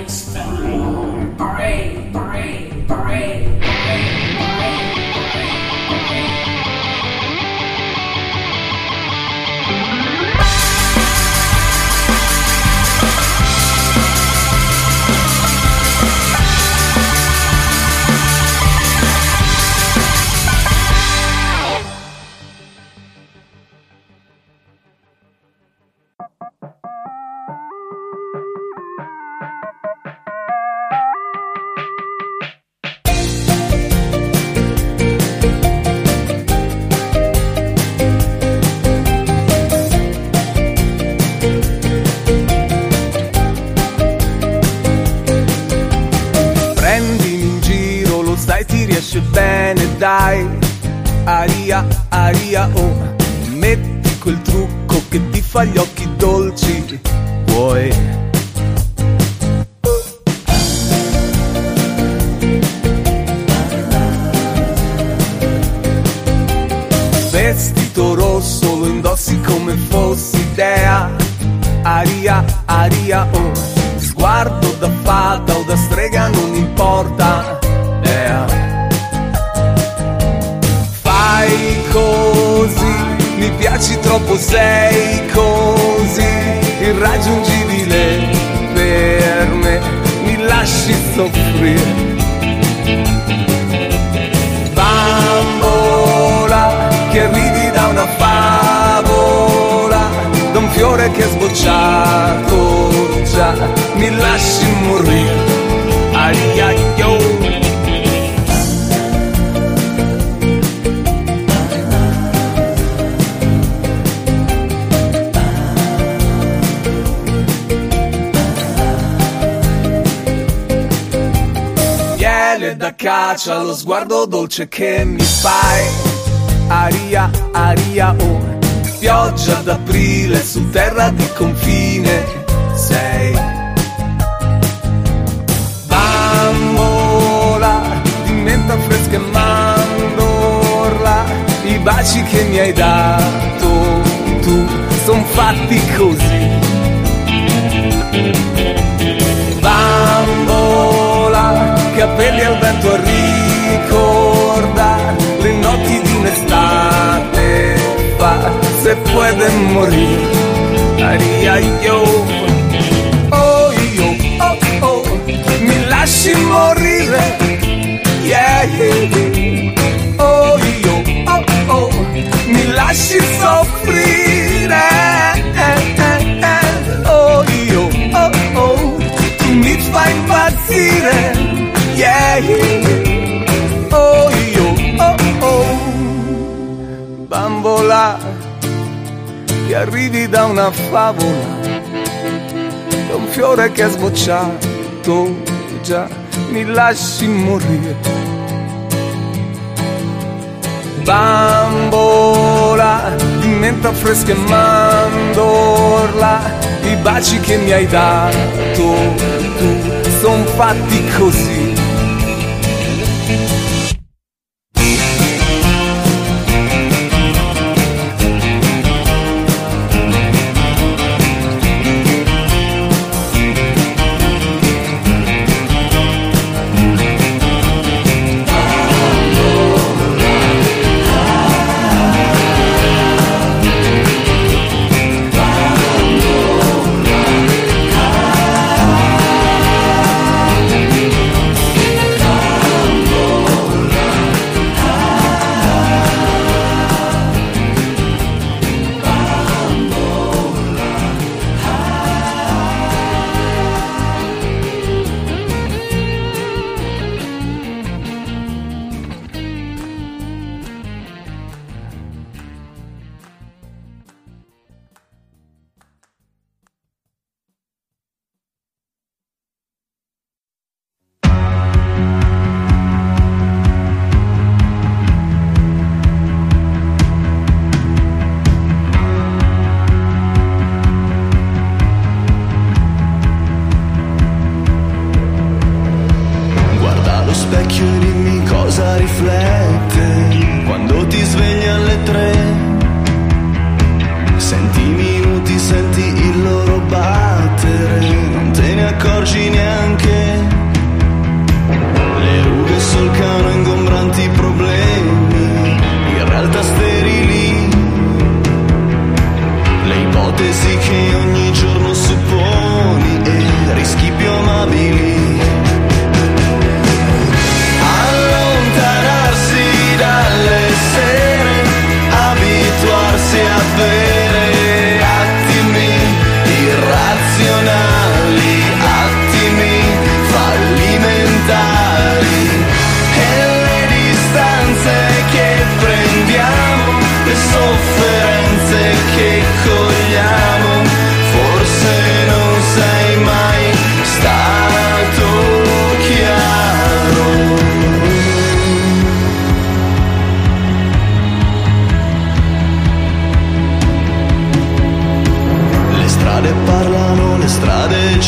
Dai, aria, aria, oh, metti quel trucco che ti fa gli occhi dolci, vuoi? Vestito rosso lo indossi come fossi dea, aria, aria, oh, sguardo da fata o da strega non importa, dea. Fai così, mi piaci troppo, sei così irraggiungibile per me, mi lasci soffrire. Bambola, che arrivi da una favola, da un fiore che è sbocciato già, mi lasci morire. Ai ai yo. Da caccia, lo sguardo dolce che mi fai, aria, aria, oh, pioggia d'aprile su terra di confine, sei bambola di menta fresca e mandorla, i baci che mi hai dato tu son fatti così, bambola, capelli al vento a ricordare le notti di un'estate fa, se puede morir, aria yo, oh io, oh oh, mi lasci morire, yeah, yeah. Oh io, oh oh, mi lasci soffrire, oh io, oh oh, tu mi fai impazzire. Yeah, yeah. Oh io, oh oh, bambola, che arrivi da una favola, da un fiore che è sbocciato già, mi lasci morire. Bambola, di menta fresca e mandorla, i baci che mi hai dato tu son fatti così. Senti i minuti, senti il loro battere, non te ne accorgi neanche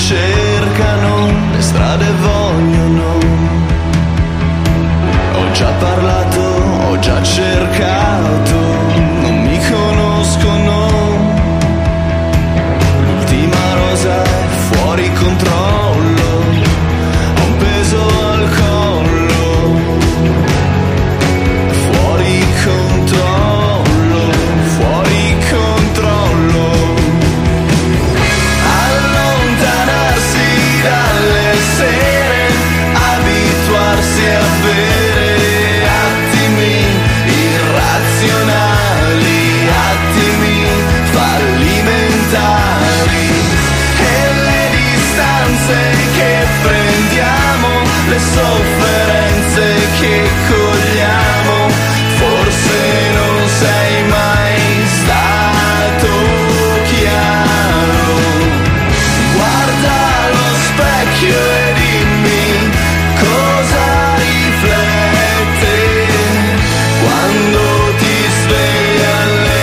cercano, le strade vogliono. Ho già parlato, ho già cercato, non mi conoscono. L'ultima rosa è fuori controllo, ho un peso al collo, fuori controllo, fuori controllo. Allontanarsi dalle sere, abituarsi a avere attimi irrazionali, attimi fallimentari, e le distanze che prendiamo, le sofferenze che cogliamo, forse non sei mai stato chiaro. Guarda allo specchio e dimmi cosa riflette quando ti svegli alle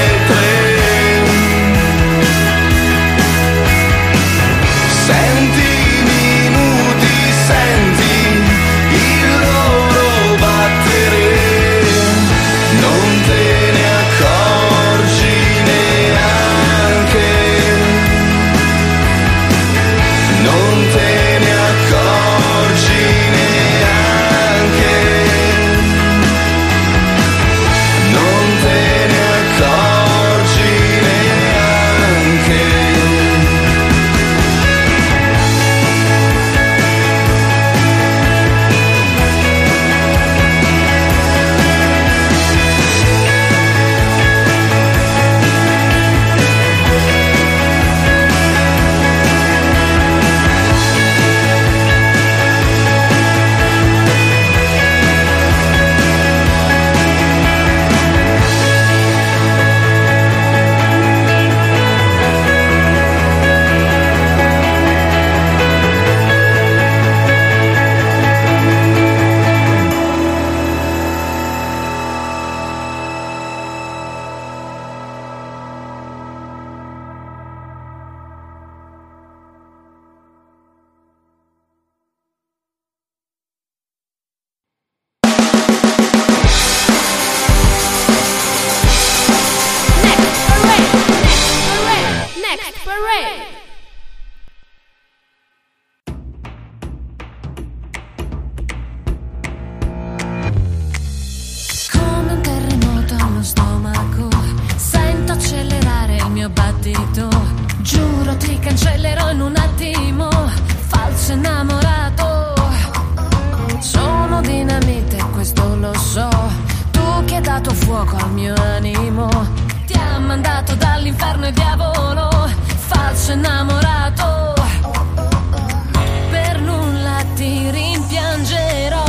3. Senti i minuti, senti il loro battere, non te ne accorgi neanche, non te ne accorgi neanche, non te ne accorgi neanche. Next parade. Come un terremoto allo stomaco, sento accelerare il mio battito. Giuro ti cancellerò in un attimo, falso innamorato. Sono dinamite, questo lo so. Tu che hai dato fuoco al mio animo, ti ha mandato dall'inferno il diavolo. Falso innamorato, per nulla ti rimpiangerò.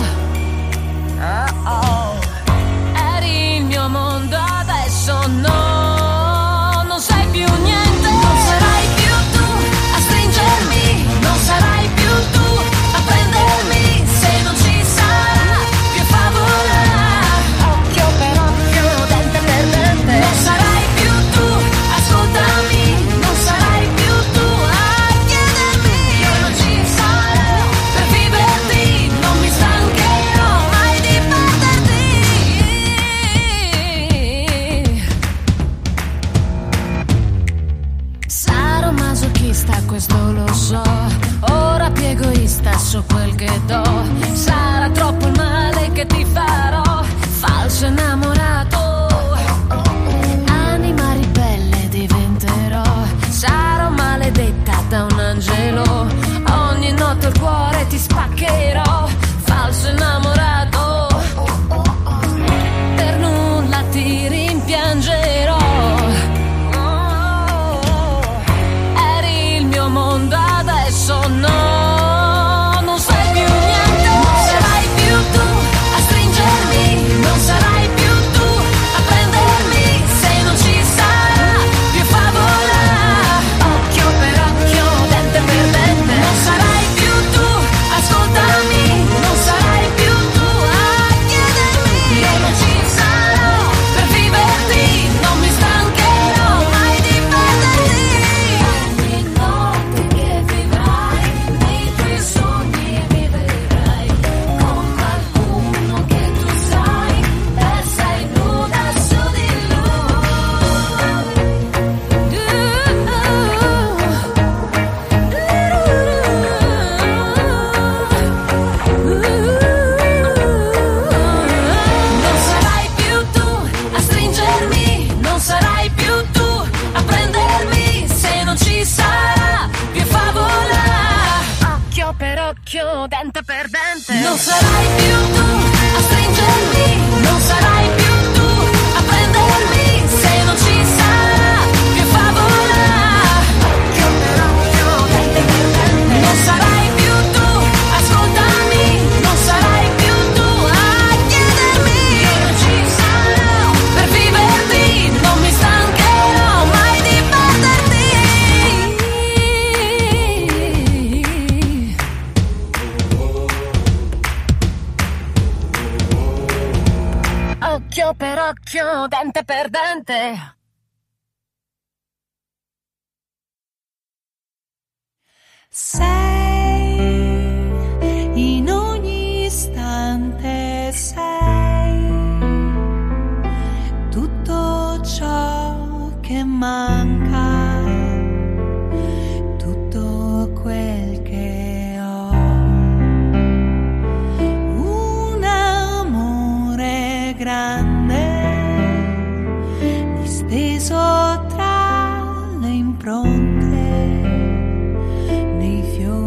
Eri il mio mondo, adesso no, non sei più niente. Non sarai più tu a stringermi, non sarai più tu a prendermi, se non ci sarà più favola, occhio per occhio, dente per dente. Non sarai più tu, ascoltami, non sarai più tu a chiedermi, io non ci sarò per viverti, non mi stancherò mai di perderti. Sarò masochista, questo lo so, ora più egoista, so quel che do. Sarà troppo il male che ti farò, falso innamorato. Anima ribelle diventerò, sarò maledetta da un angelo. Ogni notte il cuore ti spaccherò, falso innamorato. Per nulla ti rimpiangerò. Eri il mio mondo, adesso no, non sei più niente. Non sarai più tu a stringermi, non sarai più tu a prendermi, se non ci sarà più favola, occhio per occhio, dente per dente. Non sarai più tu, ascoltami, occhio, dente per dente. Non sarai più tu a stringermi, non sarai più tu a prendermi, se non ci sarà più favola. Occhio per occhio, dente per dente. Non sarai più tu, ascoltami, non sarai più tu a chiedermi. Io non ci sarò per viverti, non mi stancherò mai di perderti. Occhio per occhio, dente per dente. Sei in ogni istante, sei tutto ciò che manca, tutto quel che ho. Un amore grande disteso tra le impronte nei fiori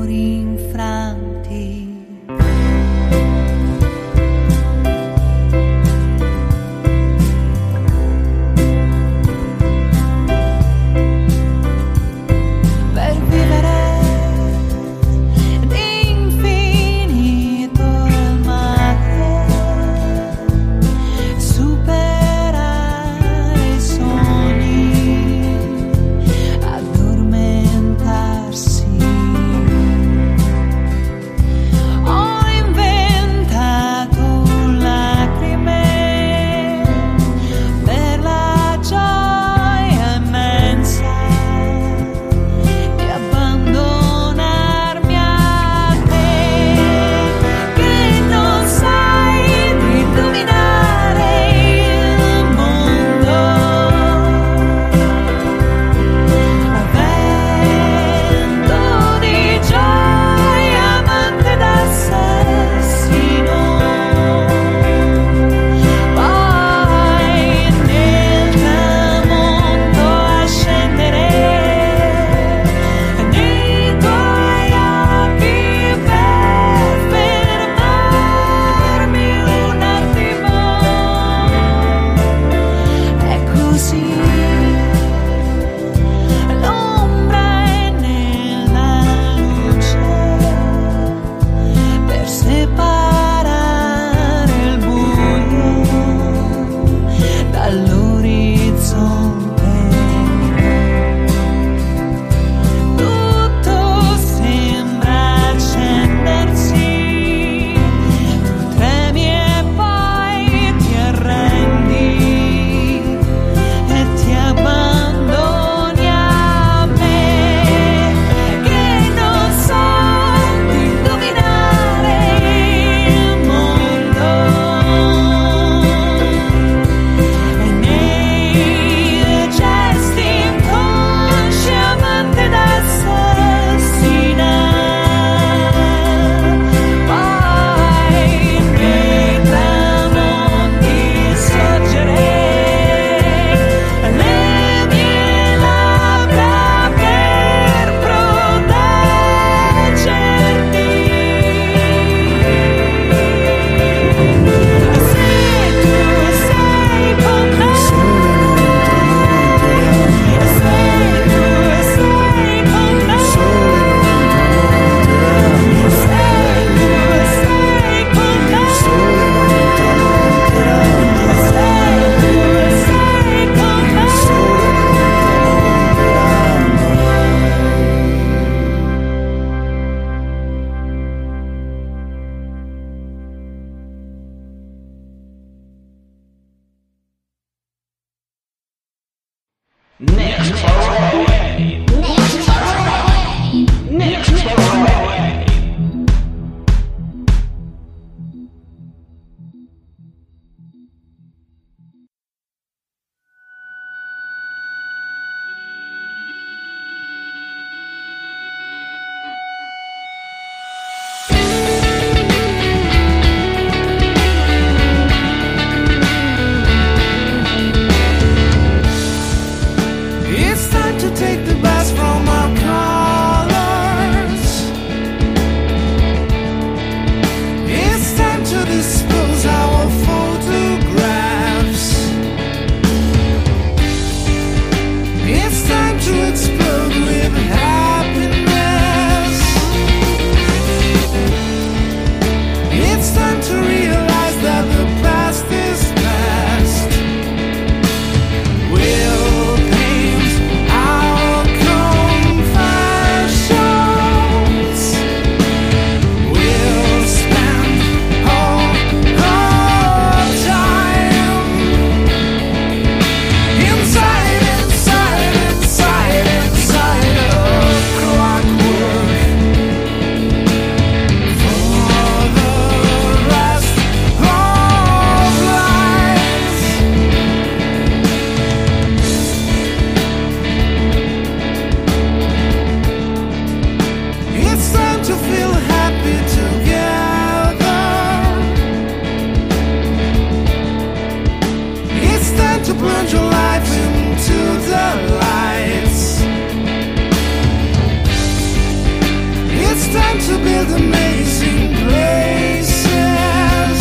time to build amazing places.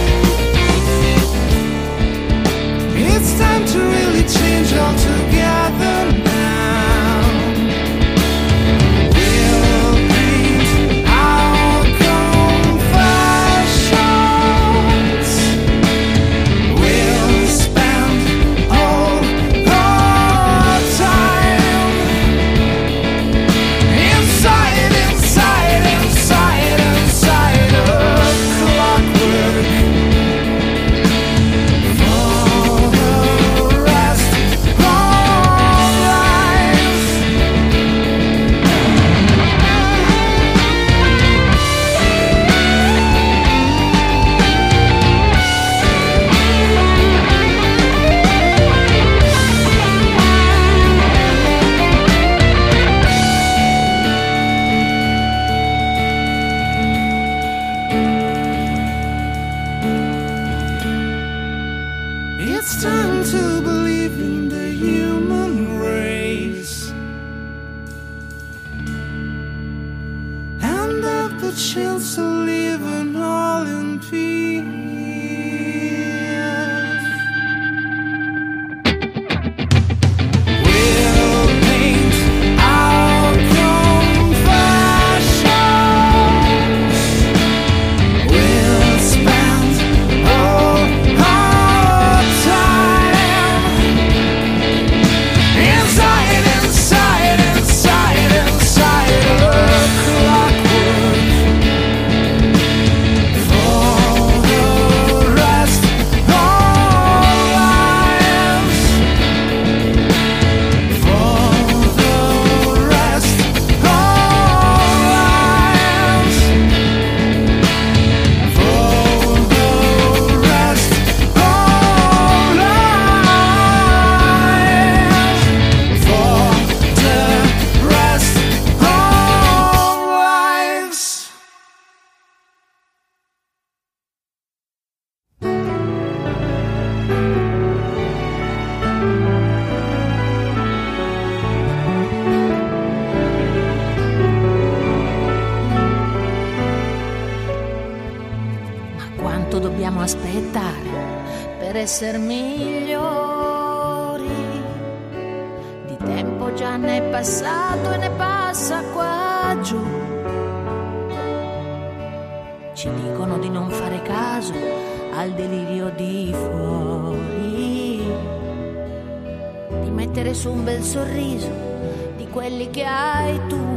It's time to really change all together now. We'll paint our confessions. We'll spend all our time inside a clockwork. For the rest of our lives. It's time to believe in the human race and have the chance to live in all in peace. We'll paint our confessions. We'll spend all our time inside a clockwork. For the rest of our lives. For the rest of our lives. For the rest of our lives. For the rest of our lives. Ma quanto dobbiamo aspettare per essere migliori? Di tempo già ne è passato e ne passa qua giù. Ci dicono di non fare caso al delirio di fuori, di mettere su un bel sorriso di quelli che hai tu.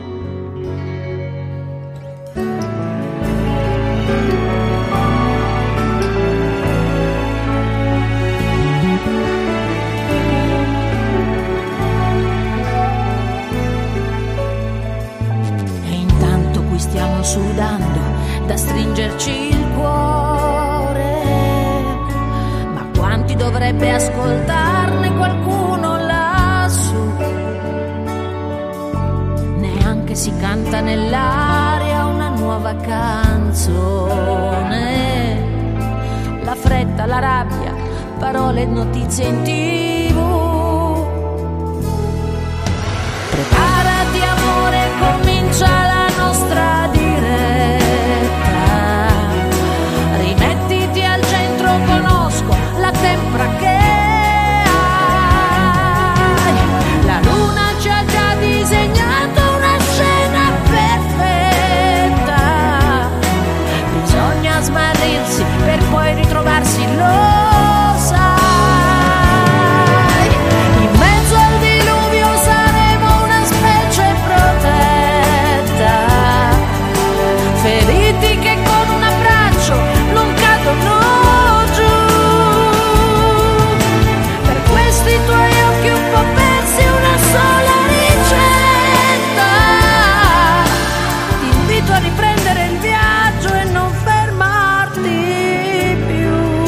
E intanto qui stiamo sudando da stringerci il cuore. Ma quanti dovrebbe ascoltarne qualcuno lassù? Neanche si canta nell'aria una nuova canzone. La fretta, la rabbia, parole e notizie in TV. Preparati amore, comincia la nostra diretta. Rimettiti al centro, conosco la tempra che hai. La luna ci ha già disegnato una scena perfetta. Bisogna smarrirsi per poi ritrovarsi, lo sai. In mezzo al diluvio saremo una specie protetta. Feriti che con un abbraccio non cadono giù. Per questi tuoi occhi un po' persi, una sola ricetta. Ti invito a riprendere il viaggio e non fermarti più.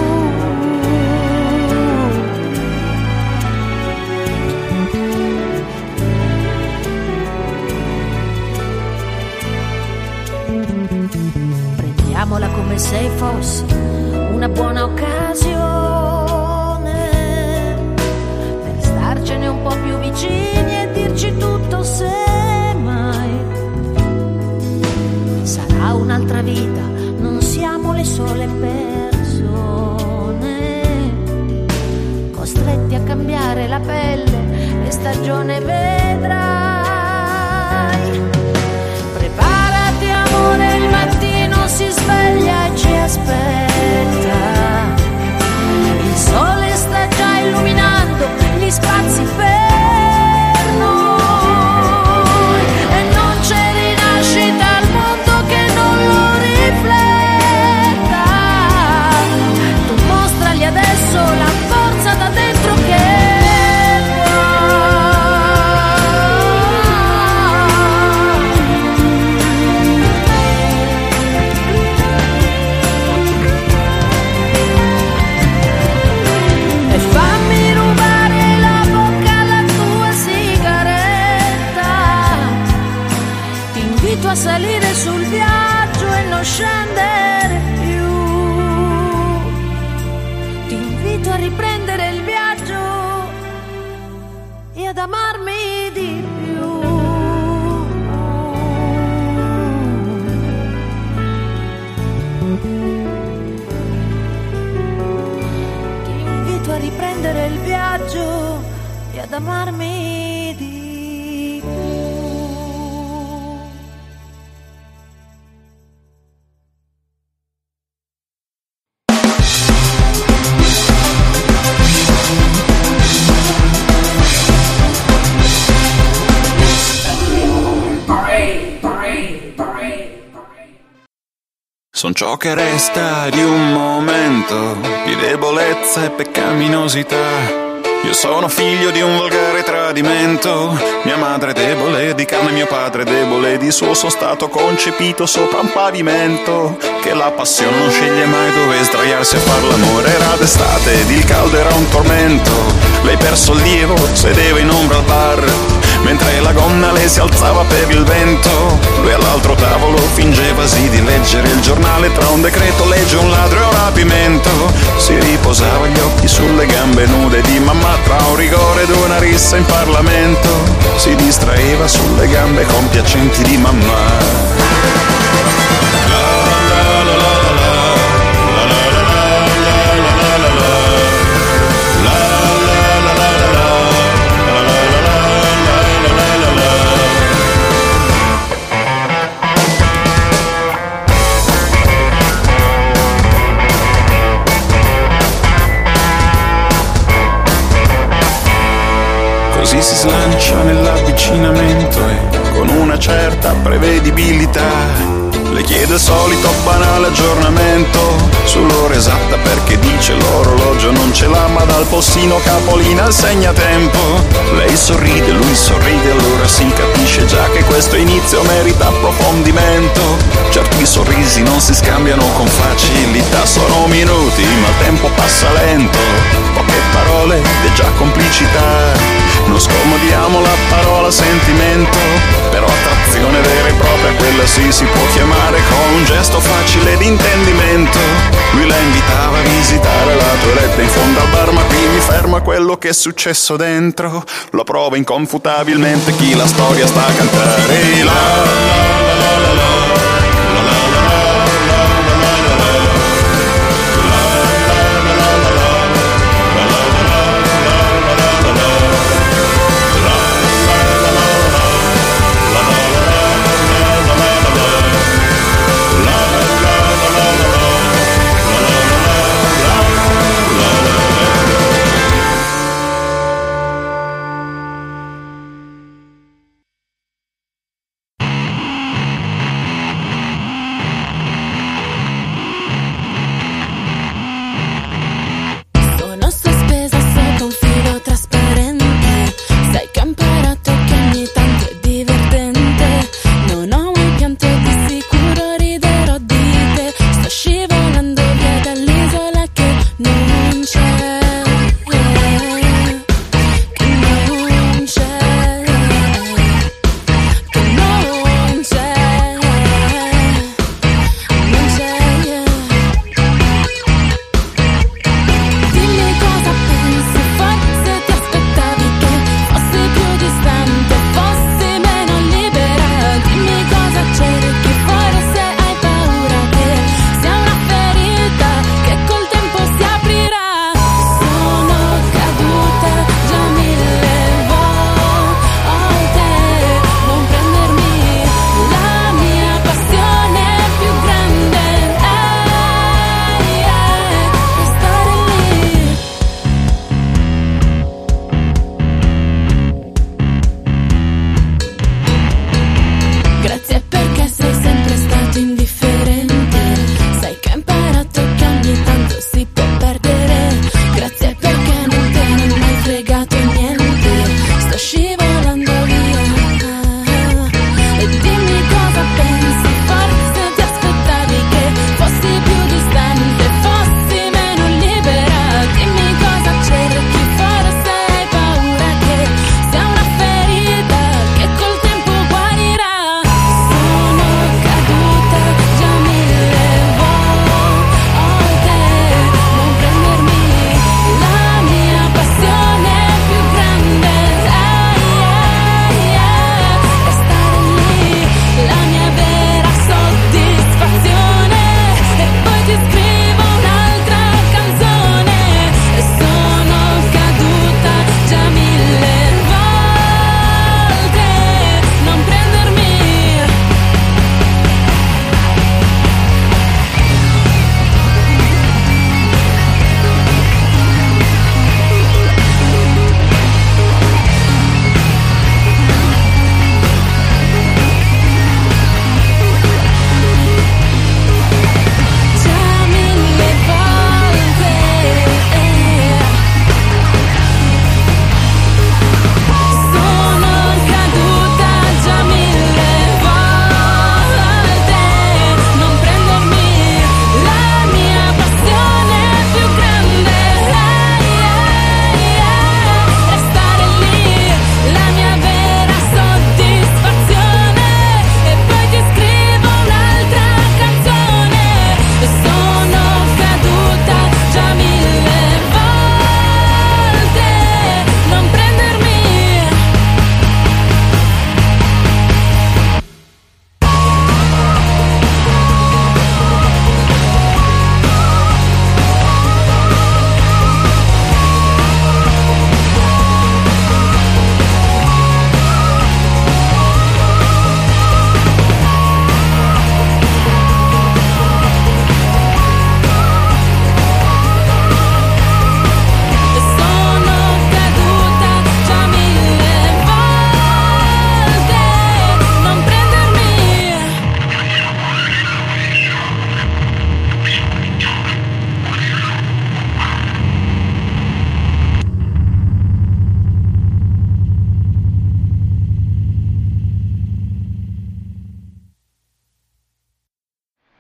Prendiamola come se fosse una buona occasione per starcene un po' più vicini e dirci tutto se mai. sarà un'altra vita, non siamo le sole persone, costretti a cambiare la pelle e stagione vedrai. Preparati amore, il mattino si sveglia e ci aspetta. Il sole sta già illuminando gli spazi per noi e non c'è rinascita al mondo che non lo rifletta. Tu mostragli adesso la forza da dentro che a salire sul viaggio e non scendere più. Ti invito a riprendere il viaggio e ad amarmi di più. Ti invito a riprendere il viaggio e ad amarmi di più. Son ciò che resta di un momento di debolezza e peccaminosità. Io sono figlio di un volgare tradimento. Mia madre debole di carne, mio padre debole di suo. Sono stato concepito sopra un pavimento che la passione non sceglie mai dove sdraiarsi a far l'amore. Era d'estate ed il caldo era un tormento. Lei per sollievo sedeva in ombra al bar, mentre la gonna le si alzava per il vento. Lui all'altro tavolo fingevasi di leggere il giornale tra un decreto legge, un ladro e un rapimento. Si riposava gli occhi sulle gambe nude di mamma tra un rigore ed una rissa in Parlamento. Si distraeva sulle gambe compiacenti di mamma. Così si slancia nell'avvicinamento e con una certa prevedibilità le chiede il solito banale aggiornamento sull'ora esatta, perché dice l'orologio non ce l'ha, ma dal postino capolina il segnatempo. Lei sorride, lui sorride, allora si capisce già che questo inizio merita approfondimento. Certi sorrisi non si scambiano con facilità, sono minuti ma il tempo passa lento. Poche parole e già complicità. Non scomodiamo la parola sentimento, però attrazione vera e propria quella sì si può chiamare, con un gesto facile d'intendimento. Lui la invitava a visitare la toilette in fondo al bar, ma qui mi fermo a quello che è successo dentro. Lo prova inconfutabilmente chi la storia sta a cantare. La la la la la.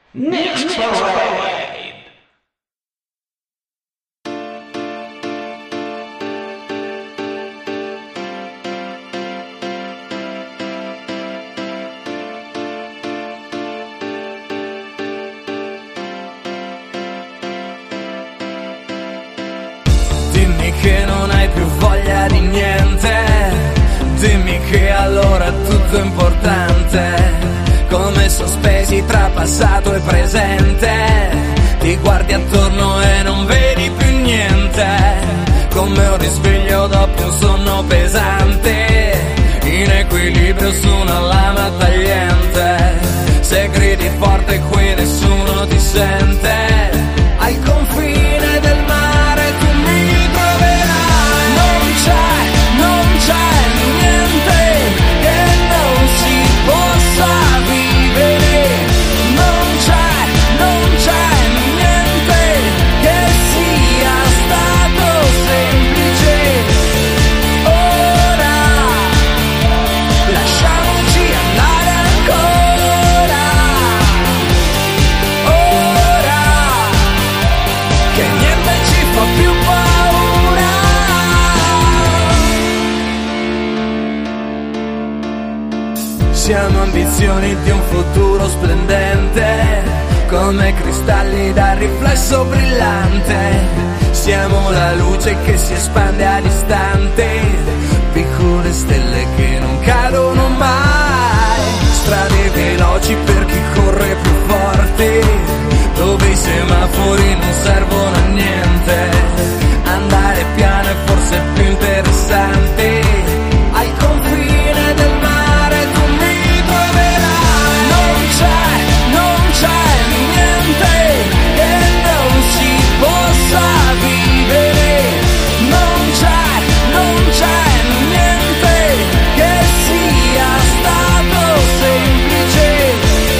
Next Parade. Dimmi che non hai più voglia di niente, dimmi che allora tutto è importante. Come sospesi tra passato e presente, ti guardi attorno e non vedi più niente. Come un risveglio dopo un sonno pesante, in equilibrio su una lama tagliente. Se gridi forte qui nessuno ti sente, al confine del mare tu mi troverai. Non c'è niente che non si possa vivere. Non c'è niente che sia stato semplice. Ora lasciamoci andare ancora. Ora che niente ci fa più paura. Siamo ambizioni di un futuro splendente, come cristalli dal riflesso brillante. Siamo la luce che si espande all'istante, piccole stelle che non cadono mai. Strade veloci per chi corre più forte, dove i semafori non servono a niente. Andare piano è forse più interessante, al confine del mare tu mi troverai. Non c'è niente che non si possa vivere. Non c'è niente che sia stato semplice.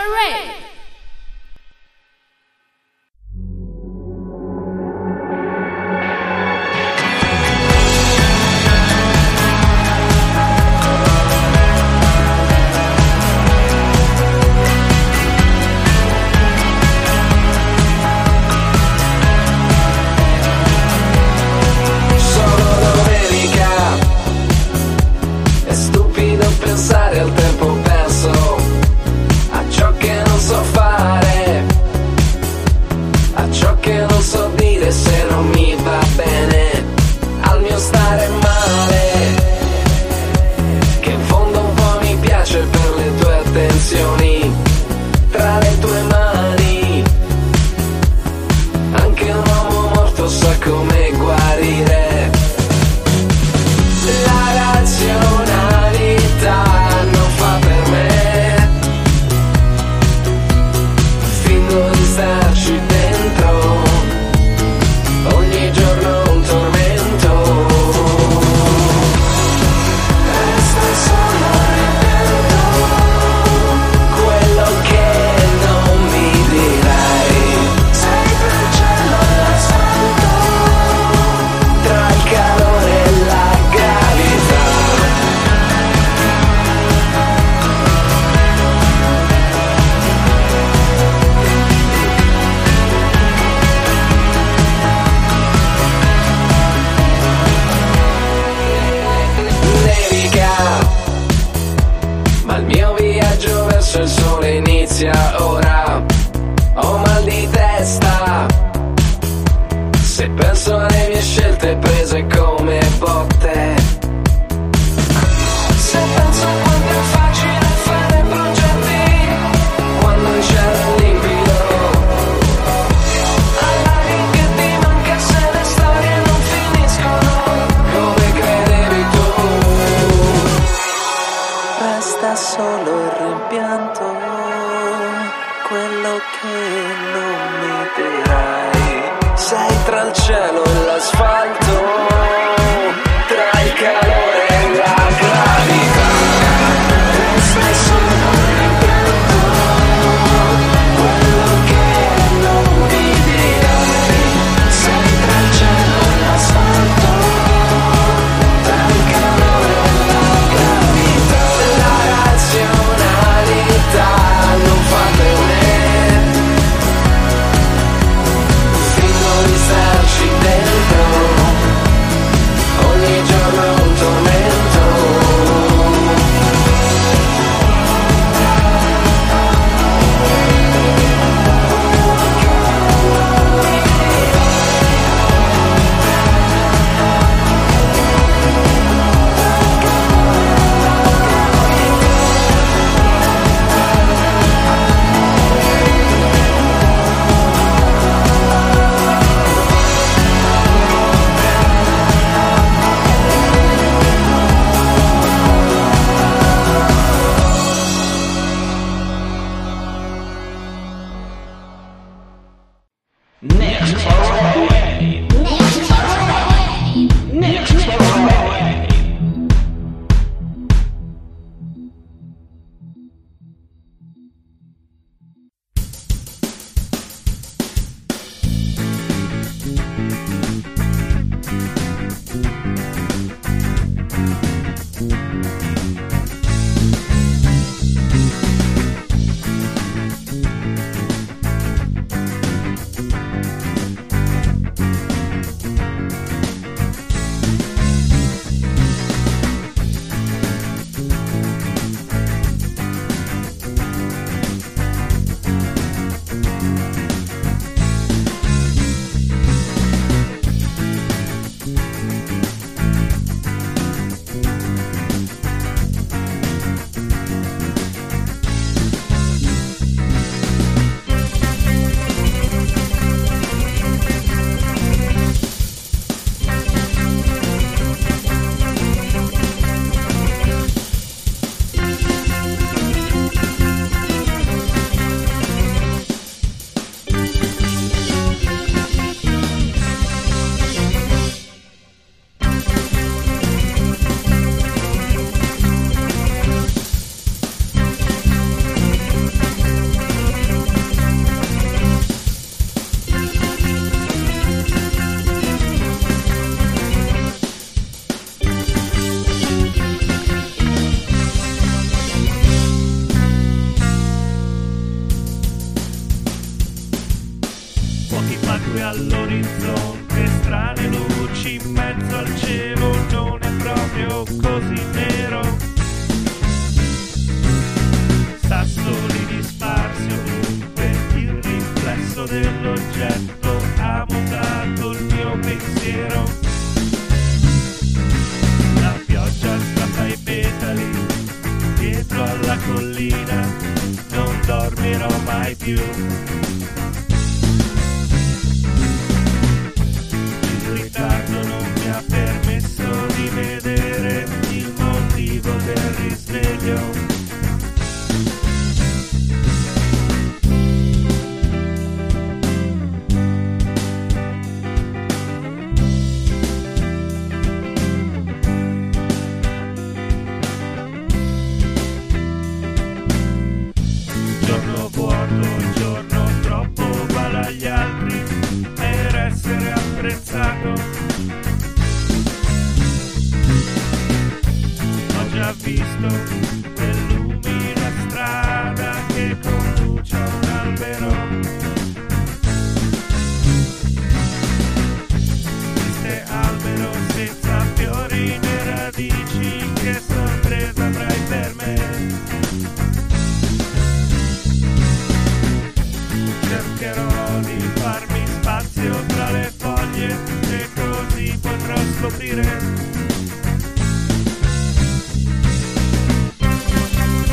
Parade. Pensare al tempo perso, a ciò che non so fare, a ciò che non so dire se non mi va bene, al mio stare male, che in fondo un po' mi piace per le tue attenzioni, tra le tue mani, anche un uomo morto sa come guarire, la razionalità non fa per me, fingo di starci dentro, ogni giorno un tormento, resta solo ripeto quello che non mi dirai, sei tra il cielo e l'asfalto, tra il calore e la gravità. Ma il mio viaggio verso il sole inizia ora. Ho mal di testa se penso alle mie scelte prese come botte. Se penso a quanto è facile fare progetti quando il cielo è limpido, all'aria che ti manca se le storie non finiscono come credevi tu. Resta solo il rimpianto, quello che non mi dirai. Sei tra il cielo e l'asfalto, tra il calore e la gravità. Resta solo il rimpianto, quello che non mi dirai. Sei tra il cielo e l'asfalto, tra il calore e la gravità. La razionalità non fa per me, fingo di starci dentro, orizzonte, strane luci in mezzo al cielo, non è proprio così nero. Sassolini disparsi ovunque, il riflesso dell'oggetto ha mutato il mio pensiero. La pioggia strappa i petali dietro alla collina, non dormirò mai più. Il ritardo non mi ha permesso di vedere il motivo del risveglio. Giorno vuoto, giorno troppo uguale agli altri per essere apprezzato. Ho già visto quell'umida strada che conduce a un albero. Triste albero senza fiori né radici, che sorpresa avrai per me. Cercherò di farmi spazio tra le foglie e così potrò scoprire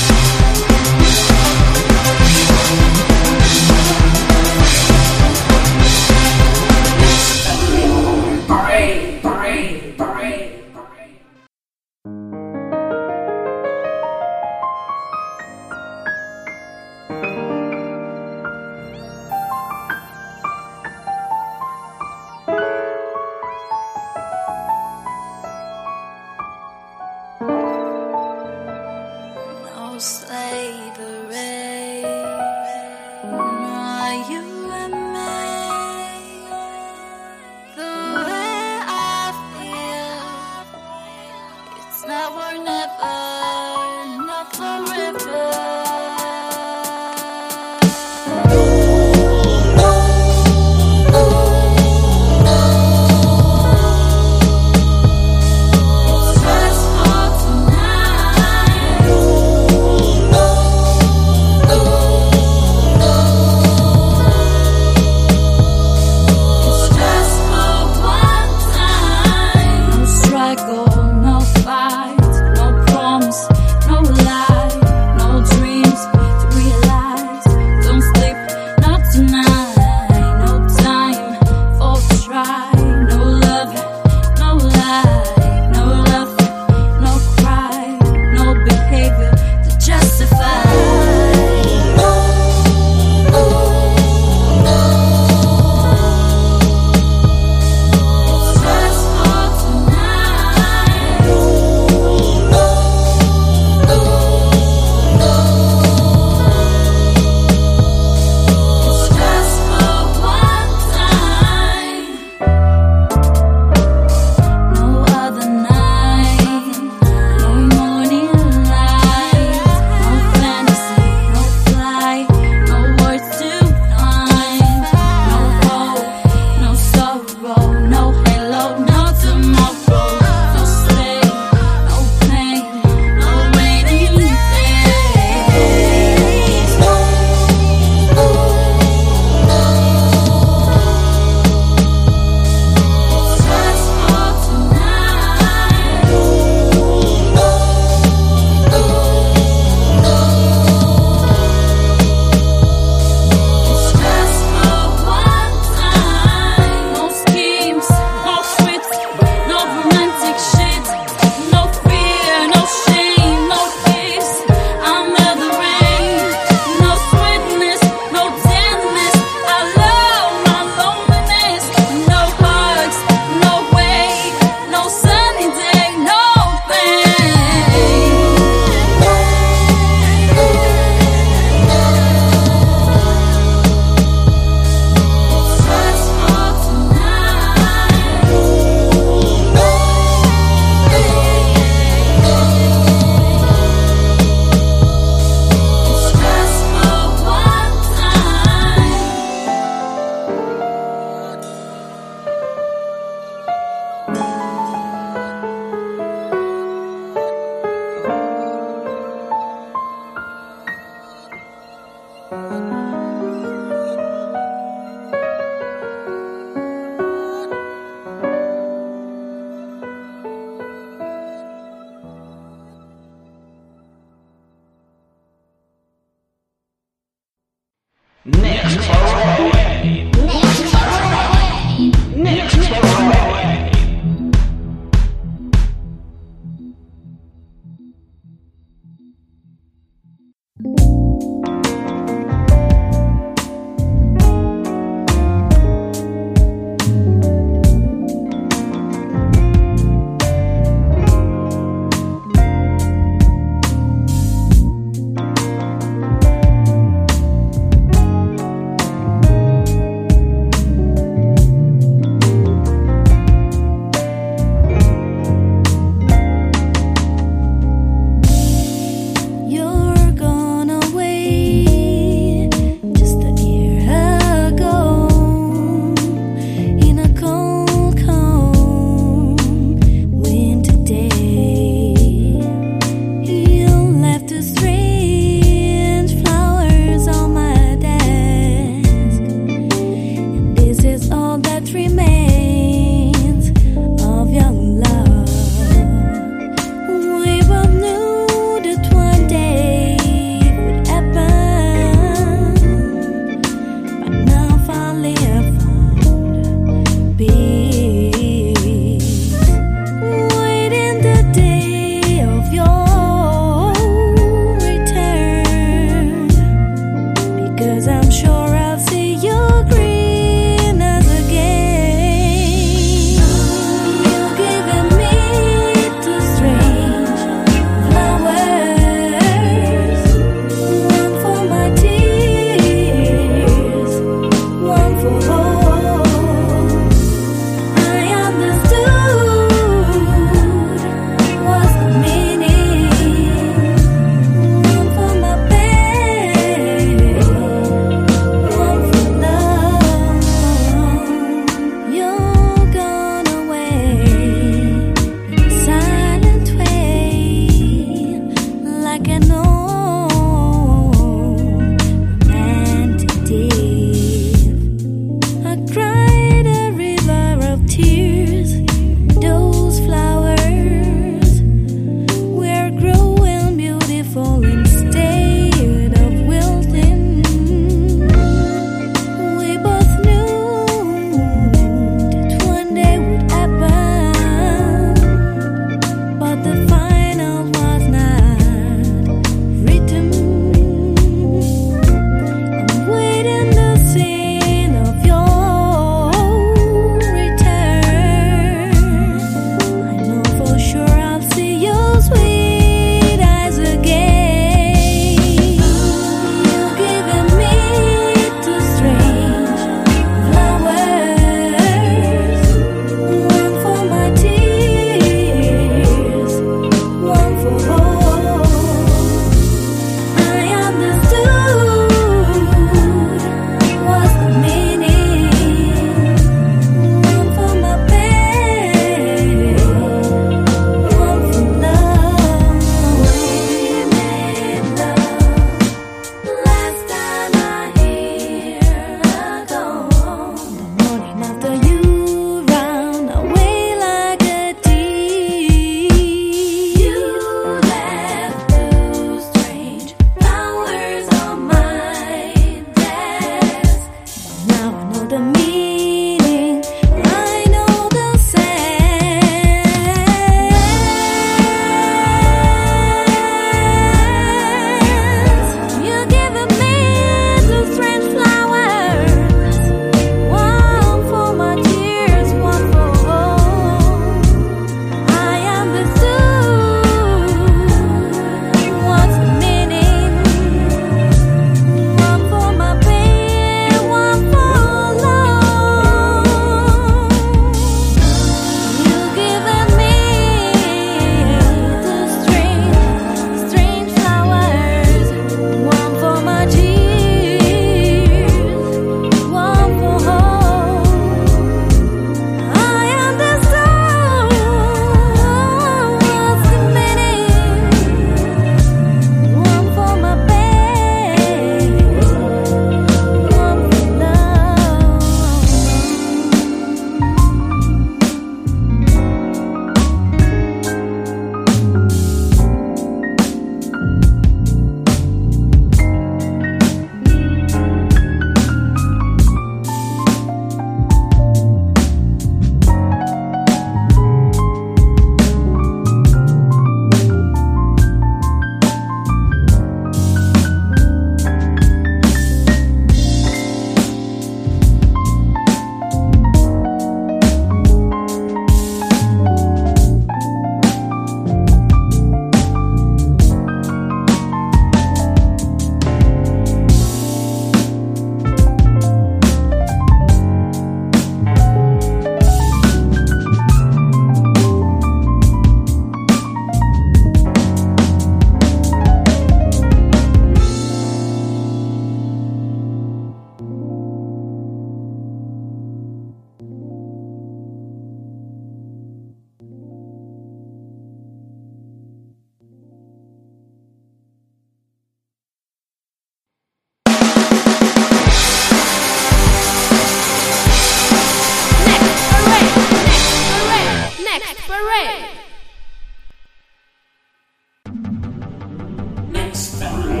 Next time.